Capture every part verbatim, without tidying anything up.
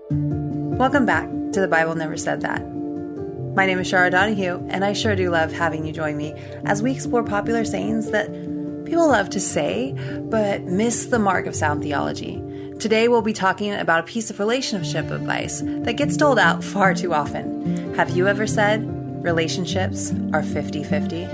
Welcome back to The Bible Never Said That. My name is Shara Donahue, and I sure do love having you join me as we explore popular sayings that people love to say, but miss the mark of sound theology. Today we'll be talking about a piece of relationship advice that gets doled out far too often. Have you ever said, relationships are fifty-fifty?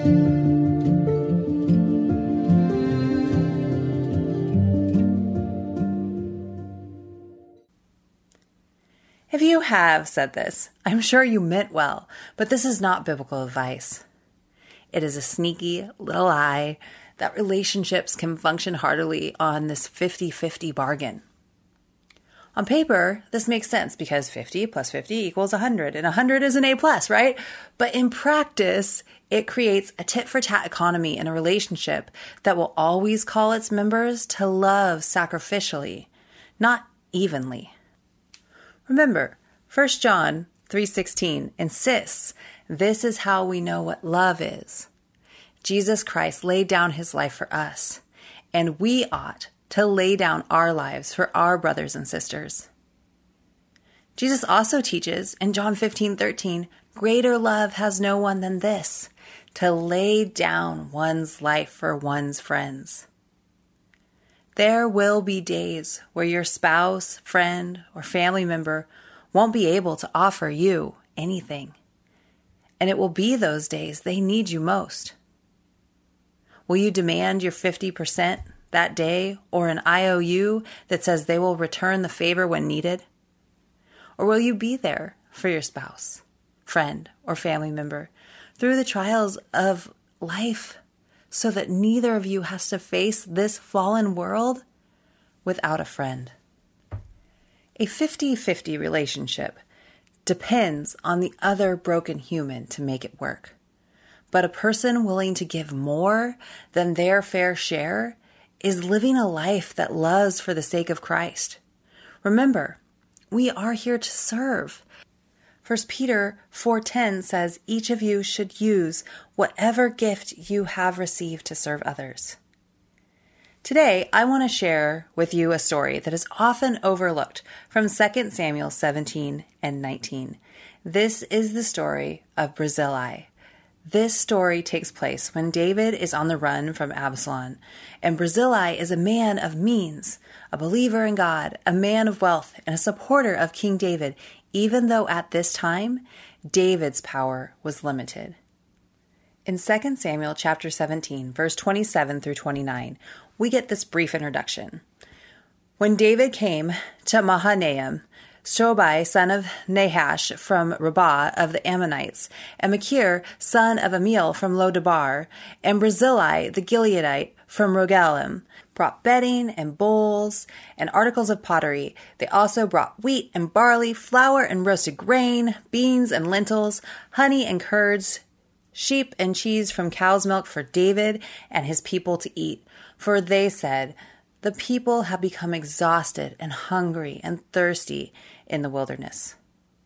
If you have said this, I'm sure you meant well, but this is not biblical advice. It is a sneaky little lie that relationships can function heartily on this fifty-fifty bargain. On paper, this makes sense because fifty plus fifty equals one hundred, and one hundred is an A plus, right? But in practice, it creates a tit-for-tat economy in a relationship that will always call its members to love sacrificially, not evenly. Remember, First John three sixteen insists this is how we know what love is. Jesus Christ laid down his life for us, and we ought to lay down our lives for our brothers and sisters. Jesus also teaches in John fifteen thirteen, greater love has no one than this, to lay down one's life for one's friends. There will be days where your spouse, friend, or family member won't be able to offer you anything. And it will be those days they need you most. Will you demand your fifty percent that day or an I O U that says they will return the favor when needed? Or will you be there for your spouse, friend, or family member through the trials of life, so that neither of you has to face this fallen world without a friend? A fifty-fifty relationship depends on the other broken human to make it work. But a person willing to give more than their fair share is living a life that loves for the sake of Christ. Remember, we are here to serve. First Peter four ten says, each of you should use whatever gift you have received to serve others. Today, I want to share with you a story that is often overlooked from Second Samuel seventeen and nineteen. This is the story of Barzillai. This story takes place when David is on the run from Absalom, and Barzillai is a man of means, a believer in God, a man of wealth, and a supporter of King David, even though at this time, David's power was limited. In Second Samuel chapter seventeen, verse twenty-seven through twenty-nine, we get this brief introduction. When David came to Mahanaim, Shobai, son of Nahash from Rabbah of the Ammonites, and Machir, son of Amiel from Lodabar, and Barzillai the Gileadite from Rogelim, brought bedding and bowls and articles of pottery. They also brought wheat and barley, flour and roasted grain, beans and lentils, honey and curds, sheep and cheese from cow's milk for David and his people to eat. For they said, the people have become exhausted and hungry and thirsty in the wilderness.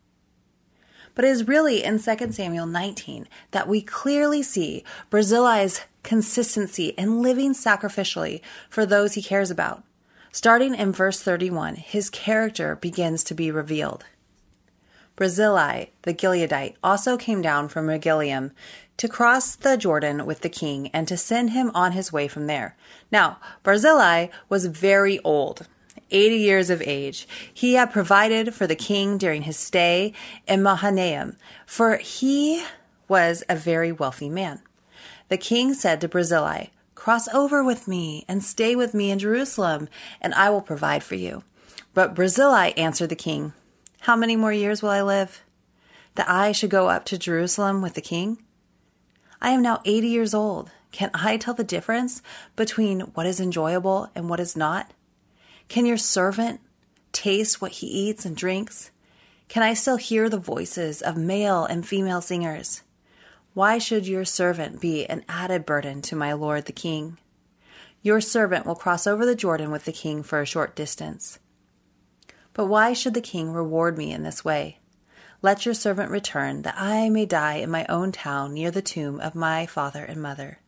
But it is really in Second Samuel nineteen that we clearly see Barzillai's consistency in living sacrificially for those he cares about. Starting in verse thirty-one, his character begins to be revealed. Barzillai, the Gileadite, also came down from Rogelim to cross the Jordan with the king and to send him on his way from there. Now, Barzillai was very old, eighty years of age. He had provided for the king during his stay in Mahanaim, for he was a very wealthy man. The king said to Barzillai, cross over with me and stay with me in Jerusalem, and I will provide for you. But Barzillai answered the king, how many more years will I live, that I should go up to Jerusalem with the king? I am now eighty years old. Can I tell the difference between what is enjoyable and what is not? Can your servant taste what he eats and drinks? Can I still hear the voices of male and female singers? Why should your servant be an added burden to my lord the king? Your servant will cross over the Jordan with the king for a short distance. But why should the king reward me in this way? Let your servant return, that I may die in my own town near the tomb of my father and mother.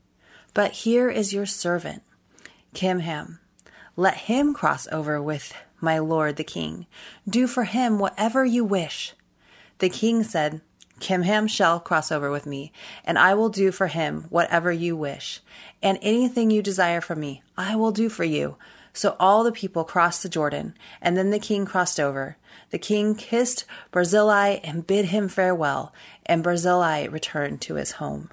But here is your servant, Kimham. Let him cross over with my lord the king. Do for him whatever you wish." The king said, "Kimham shall cross over with me, and I will do for him whatever you wish. And anything you desire from me, I will do for you." So all the people crossed the Jordan, and then the king crossed over. The king kissed Barzillai and bid him farewell, and Barzillai returned to his home.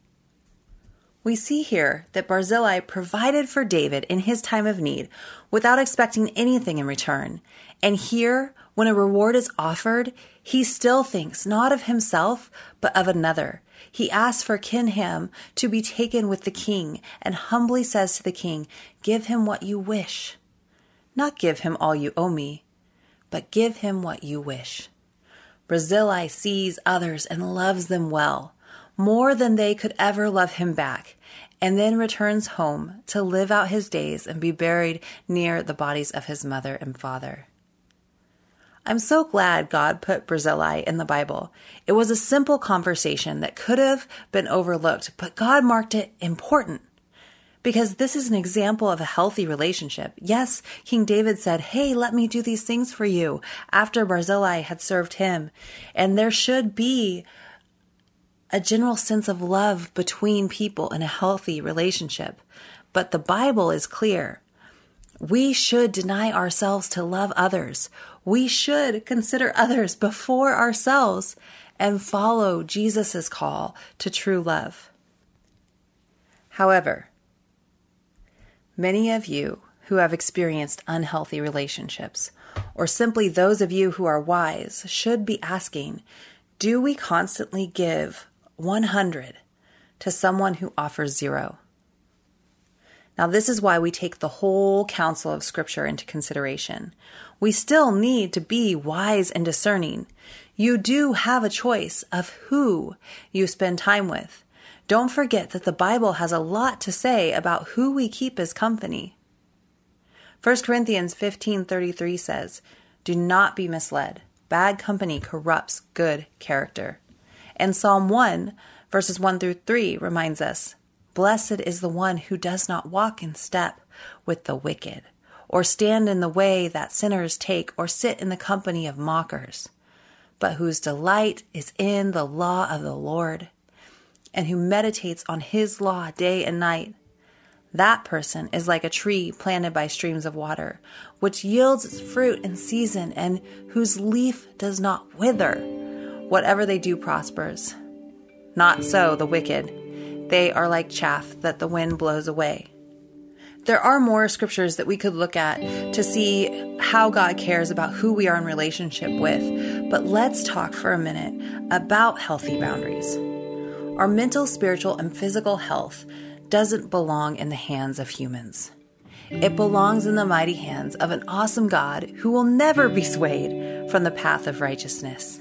We see here that Barzillai provided for David in his time of need without expecting anything in return. And here, when a reward is offered, he still thinks not of himself, but of another. He asks for Kimham to be taken with the king and humbly says to the king, "Give him what you wish." Not give him all you owe me, but give him what you wish. Barzillai sees others and loves them well, more than they could ever love him back, and then returns home to live out his days and be buried near the bodies of his mother and father. I'm so glad God put Barzillai in the Bible. It was a simple conversation that could have been overlooked, but God marked it important because this is an example of a healthy relationship. Yes, King David said, "Hey, let me do these things for you," after Barzillai had served him. And there should be a general sense of love between people in a healthy relationship. But the Bible is clear. We should deny ourselves to love others. We should consider others before ourselves and follow Jesus' call to true love. However, many of you who have experienced unhealthy relationships, or simply those of you who are wise, should be asking, do we constantly give one hundred to someone who offers zero? Now, this is why we take the whole counsel of Scripture into consideration. We still need to be wise and discerning. You do have a choice of who you spend time with. Don't forget that the Bible has a lot to say about who we keep as company. First Corinthians fifteen thirty-three says, "Do not be misled. Bad company corrupts good character." And Psalm one, verses one through three reminds us, "Blessed is the one who does not walk in step with the wicked, or stand in the way that sinners take, or sit in the company of mockers, but whose delight is in the law of the Lord, and who meditates on his law day and night. That person is like a tree planted by streams of water, which yields its fruit in season, and whose leaf does not wither. Whatever they do prospers. Not so the wicked. They are like chaff that the wind blows away." There are more scriptures that we could look at to see how God cares about who we are in relationship with, but let's talk for a minute about healthy boundaries. Our mental, spiritual, and physical health doesn't belong in the hands of humans. It belongs in the mighty hands of an awesome God who will never be swayed from the path of righteousness.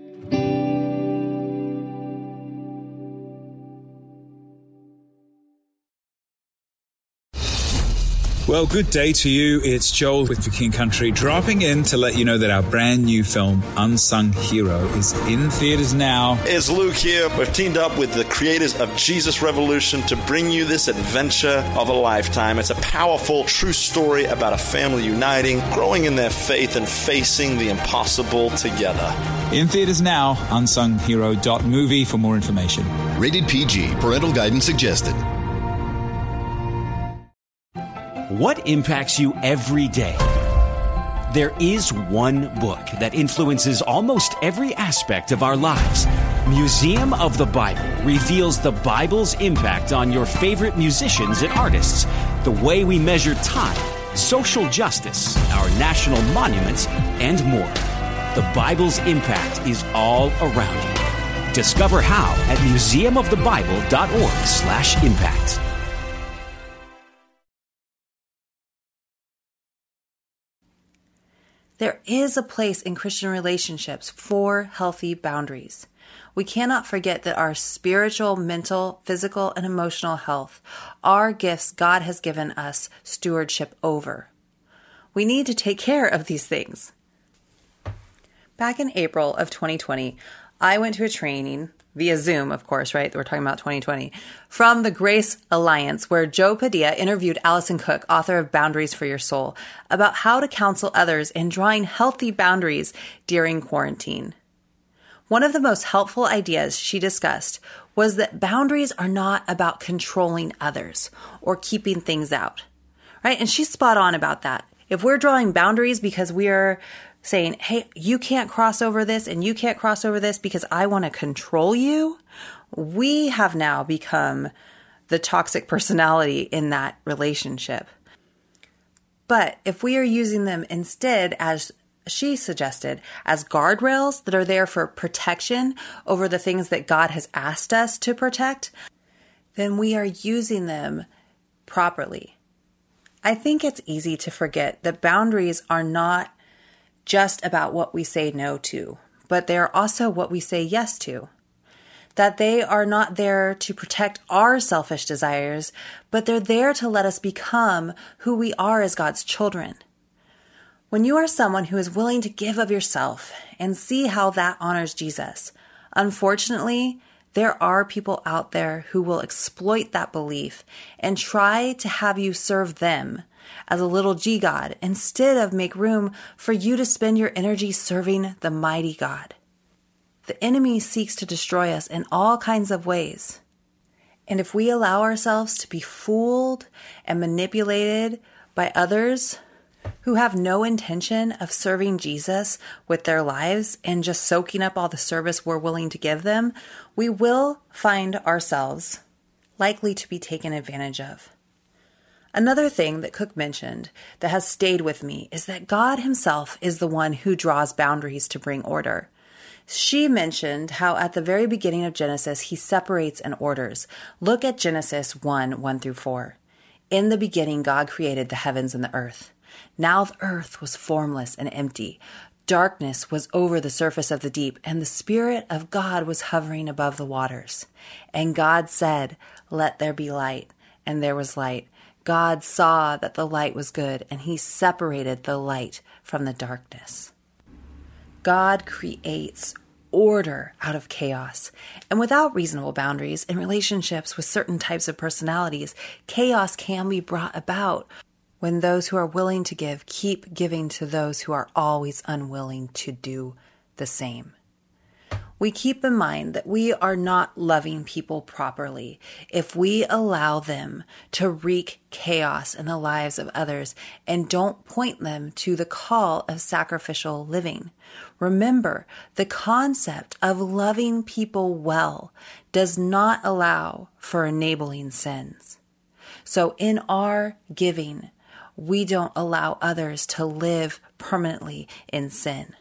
Well, good day to you. It's Joel with For King Country, dropping in to let you know that our brand new film, Unsung Hero, is in theaters now. It's Luke here. We've teamed up with the creators of Jesus Revolution to bring you this adventure of a lifetime. It's a powerful, true story about a family uniting, growing in their faith, and facing the impossible together. In theaters now, unsung hero dot movie for more information. Rated P G. Parental guidance suggested. What impacts you every day? There is one book that influences almost every aspect of our lives. Museum of the Bible reveals the Bible's impact on your favorite musicians and artists, the way we measure time, social justice, our national monuments, and more. The Bible's impact is all around you. Discover how at museum of the bible dot org slash impact. There is a place in Christian relationships for healthy boundaries. We cannot forget that our spiritual, mental, physical, and emotional health are gifts God has given us stewardship over. We need to take care of these things. Back in April of twenty twenty, I went to a training via Zoom, of course, right? We're talking about twenty twenty, from the Grace Alliance, where Joe Padilla interviewed Allison Cook, author of Boundaries for Your Soul, about how to counsel others in drawing healthy boundaries during quarantine. One of the most helpful ideas she discussed was that boundaries are not about controlling others or keeping things out, right? And she's spot on about that. If we're drawing boundaries because we are saying, hey, you can't cross over this and you can't cross over this because I want to control you, we have now become the toxic personality in that relationship. But if we are using them instead, as she suggested, as guardrails that are there for protection over the things that God has asked us to protect, then we are using them properly. I think it's easy to forget that boundaries are not just about what we say no to, but they're also what we say yes to. That they are not there to protect our selfish desires, but they're there to let us become who we are as God's children. When you are someone who is willing to give of yourself and see how that honors Jesus, unfortunately, there are people out there who will exploit that belief and try to have you serve them as a little G God instead of make room for you to spend your energy serving the mighty God. The enemy seeks to destroy us in all kinds of ways. And if we allow ourselves to be fooled and manipulated by others who have no intention of serving Jesus with their lives and just soaking up all the service we're willing to give them, we will find ourselves likely to be taken advantage of. Another thing that Cook mentioned that has stayed with me is that God himself is the one who draws boundaries to bring order. She mentioned how at the very beginning of Genesis, he separates and orders. Look at Genesis one, one through four. In the beginning, God created the heavens and the earth. Now the earth was formless and empty. Darkness was over the surface of the deep, and the Spirit of God was hovering above the waters. And God said, "Let there be light." And there was light. God saw that the light was good, and he separated the light from the darkness. God creates order out of chaos. And without reasonable boundaries in relationships with certain types of personalities, chaos can be brought about when those who are willing to give keep giving to those who are always unwilling to do the same. We keep in mind that we are not loving people properly if we allow them to wreak chaos in the lives of others and don't point them to the call of sacrificial living. Remember, the concept of loving people well does not allow for enabling sins. So in our giving, we don't allow others to live permanently in sin.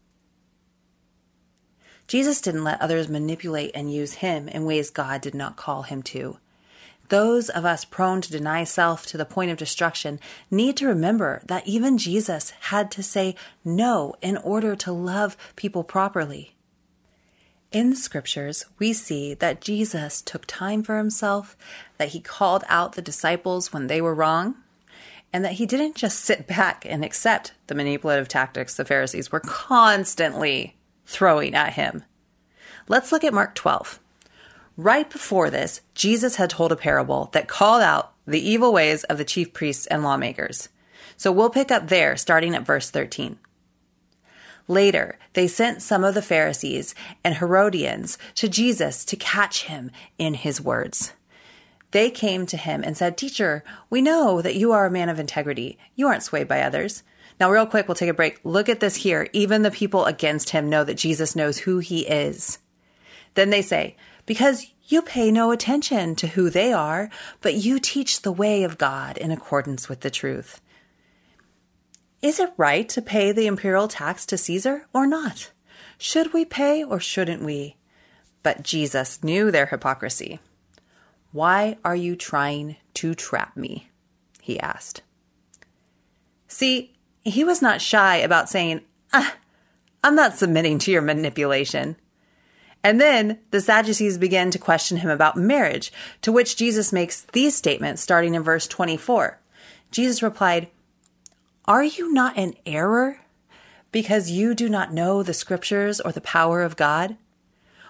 Jesus didn't let others manipulate and use him in ways God did not call him to. Those of us prone to deny self to the point of destruction need to remember that even Jesus had to say no in order to love people properly. In the scriptures, we see that Jesus took time for himself, that he called out the disciples when they were wrong, and that he didn't just sit back and accept the manipulative tactics the Pharisees were constantly throwing at him. Let's look at Mark twelve. Right before this, Jesus had told a parable that called out the evil ways of the chief priests and lawmakers. So we'll pick up there, starting at verse thirteen. Later, they sent some of the Pharisees and Herodians to Jesus to catch him in his words. They came to him and said, "Teacher, we know that you are a man of integrity. You aren't swayed by others." Now, real quick, we'll take a break. Look at this here. Even the people against him know that Jesus knows who he is. Then they say, "Because you pay no attention to who they are, but you teach the way of God in accordance with the truth. Is it right to pay the imperial tax to Caesar or not? Should we pay or shouldn't we?" But Jesus knew their hypocrisy. "Why are you trying to trap me?" he asked. See, he was not shy about saying, ah, I'm not submitting to your manipulation. And then the Sadducees began to question him about marriage, to which Jesus makes these statements starting in verse twenty-four. Jesus replied, "Are you not in error because you do not know the scriptures or the power of God?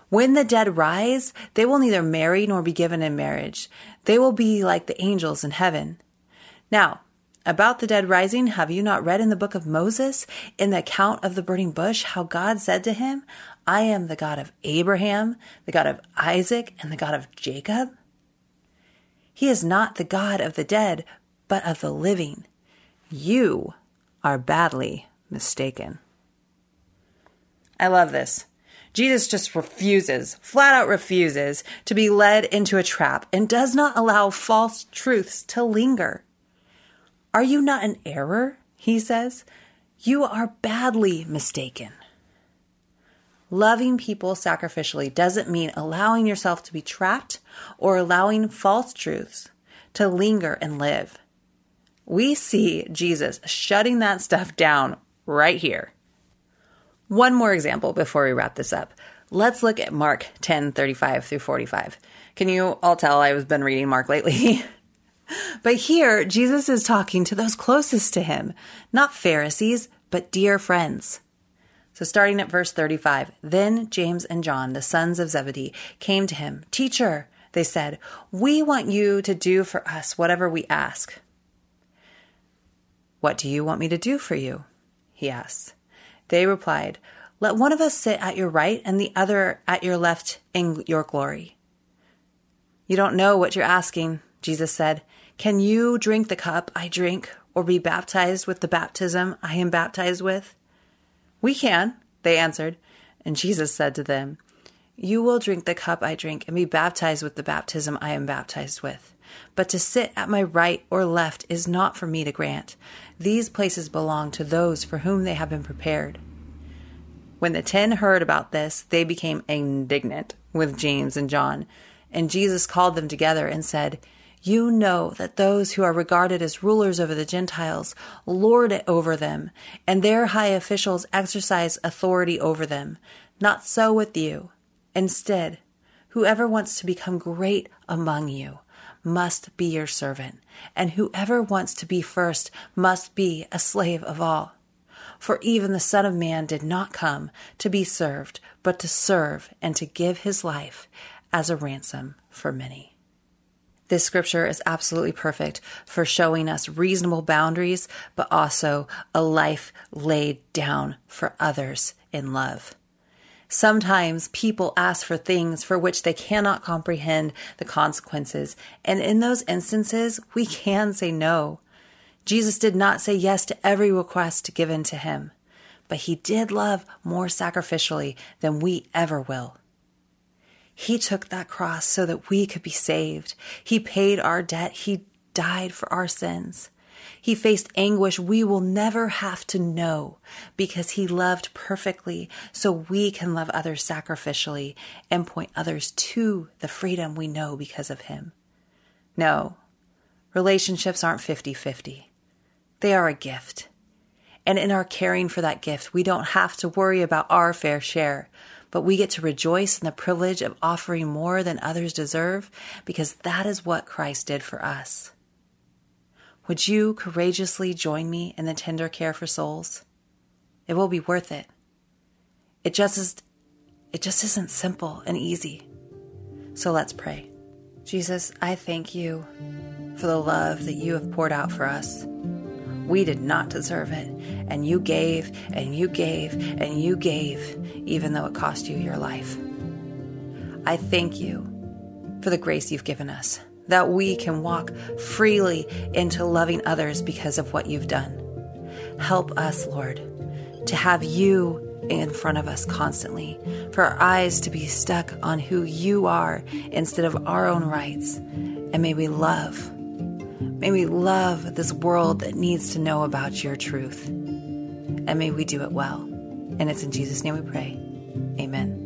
When the dead rise, they will neither marry nor be given in marriage. They will be like the angels in heaven. Now, about the dead rising, have you not read in the book of Moses, in the account of the burning bush, how God said to him, I am the God of Abraham, the God of Isaac, and the God of Jacob? He is not the God of the dead, but of the living. You are badly mistaken. I love this. Jesus just refuses, flat out refuses, to be led into a trap and does not allow false truths to linger. Are you not in error? He says. You are badly mistaken. Loving people sacrificially doesn't mean allowing yourself to be trapped or allowing false truths to linger and live. We see Jesus shutting that stuff down right here. One more example before we wrap this up. Let's look at Mark ten thirty-five through forty-five. Can you all tell I've been reading Mark lately? But here, Jesus is talking to those closest to him, not Pharisees, but dear friends. So starting at verse thirty-five, then James and John, the sons of Zebedee, came to him. Teacher, they said, we want you to do for us whatever we ask. What do you want me to do for you? He asked. They replied, let one of us sit at your right and the other at your left in your glory. You don't know what you're asking, Jesus said. Can you drink the cup I drink or be baptized with the baptism I am baptized with? We can, they answered. And Jesus said to them, you will drink the cup I drink and be baptized with the baptism I am baptized with. But to sit at my right or left is not for me to grant. These places belong to those for whom they have been prepared. When the ten heard about this, they became indignant with James and John. And Jesus called them together and said, you know that those who are regarded as rulers over the Gentiles lord it over them, and their high officials exercise authority over them. Not so with you. Instead, whoever wants to become great among you must be your servant, and whoever wants to be first must be a slave of all. For even the Son of Man did not come to be served, but to serve and to give his life as a ransom for many. This scripture is absolutely perfect for showing us reasonable boundaries, but also a life laid down for others in love. Sometimes people ask for things for which they cannot comprehend the consequences, and in those instances, we can say no. Jesus did not say yes to every request given to him, but he did love more sacrificially than we ever will. He took that cross so that we could be saved. He paid our debt. He died for our sins. He faced anguish we will never have to know because he loved perfectly so we can love others sacrificially and point others to the freedom we know because of him. No, relationships aren't fifty-fifty. They are a gift. And in our caring for that gift, we don't have to worry about our fair share, but we get to rejoice in the privilege of offering more than others deserve because that is what Christ did for us. Would you courageously join me in the tender care for souls? It will be worth it. It just is, it just isn't simple and easy. So let's pray. Jesus, I thank you for the love that you have poured out for us. We did not deserve it, and you gave, and you gave, and you gave, even though it cost you your life. I thank you for the grace you've given us, that we can walk freely into loving others because of what you've done. Help us, Lord, to have you in front of us constantly, for our eyes to be stuck on who you are instead of our own rights. And may we love, may we love this world that needs to know about your truth. And may we do it well. And it's in Jesus' name we pray. Amen.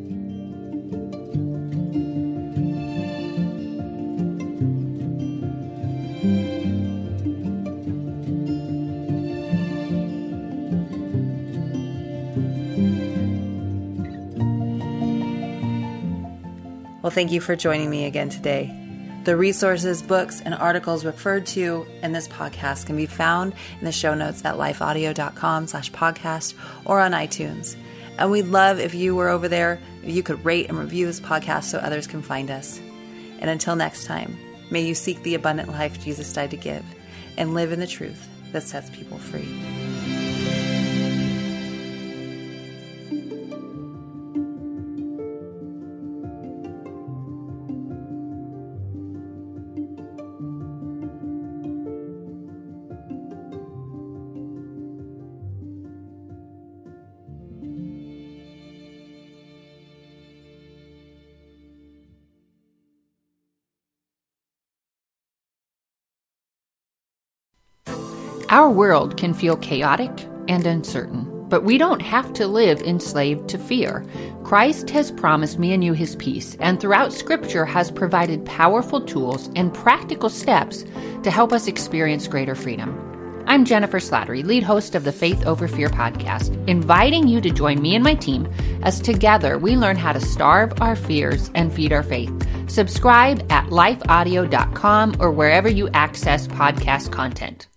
Well, thank you for joining me again today. The resources, books, and articles referred to in this podcast can be found in the show notes at lifeaudio.com slash podcast or on iTunes. And we'd love if you were over there, if you could rate and review this podcast so others can find us. And until next time, may you seek the abundant life Jesus died to give and live in the truth that sets people free. Our world can feel chaotic and uncertain, but we don't have to live enslaved to fear. Christ has promised me and you his peace, and throughout Scripture has provided powerful tools and practical steps to help us experience greater freedom. I'm Jennifer Slattery, lead host of the Faith Over Fear podcast, inviting you to join me and my team as together we learn how to starve our fears and feed our faith. Subscribe at life audio dot com or wherever you access podcast content.